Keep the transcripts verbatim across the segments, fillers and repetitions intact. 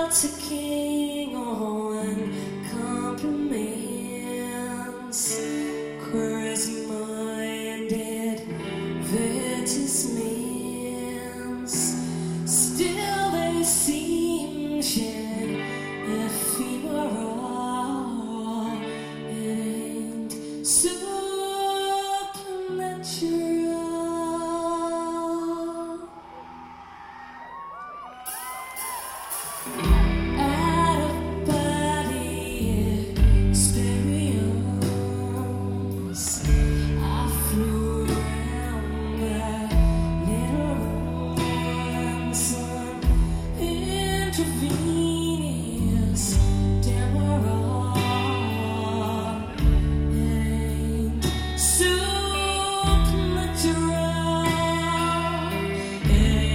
to king on compliments, charisma-minded advertisements. Still they seem shed ephemeral. It ain't supernatural. Out-of-body experience. I flew around that little room, some intravenous Demerol. It ain't supernatural. It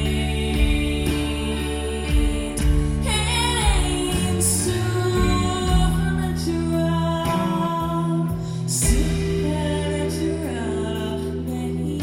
ain't, it ain't supernatural. Supernatural, maybe.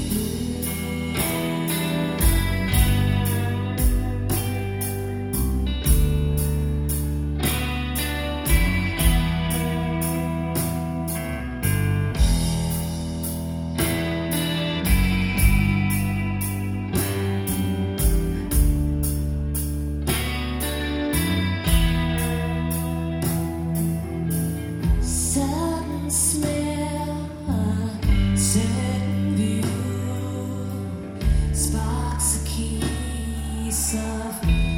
Certain smell, certain view, sparks a kiss of